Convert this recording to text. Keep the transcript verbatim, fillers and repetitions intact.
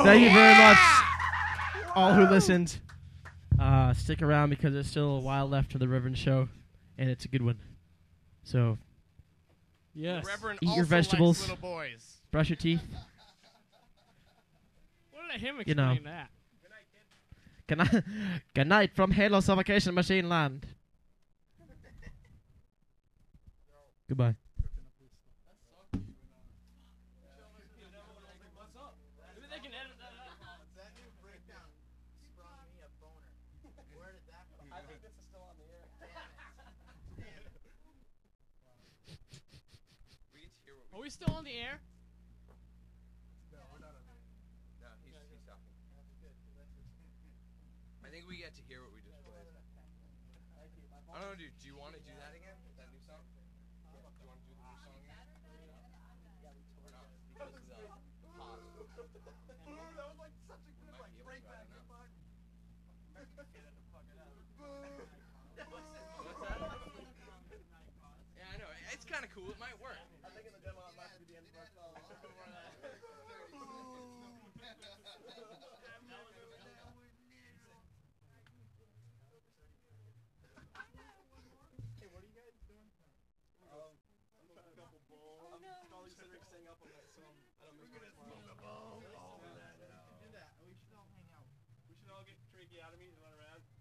Thank you very much, all who listened. Uh, stick around because there's still a while left to the Reverend show, and it's a good one. So, yes. Reverend eat also your vegetables, likes little boys. brush your teeth. We'll let him You know. explain that. Good night, good night from Halo Suffocation Machine Land. Goodbye. Are we still on the air? No, we're not on there. No, he's, he's talking. I think we get to hear what we just played. I don't know, dude. Do you want to do that again? That new song? Do you want to do the new song again? Or not? Because of the pause. That was like such a good like break back in my. What's that? Yeah, I know. It's kind of cool. It might work. I'm thinking the demo might be the end of our call. Hey, what are you guys doing? Um, I'm trying to couple balls. I'm probably considering staying up on that song. I don't know. Smoke a ball. Oh, that. We should do that. We should all hang out. We should all get Tricky out of me and run around.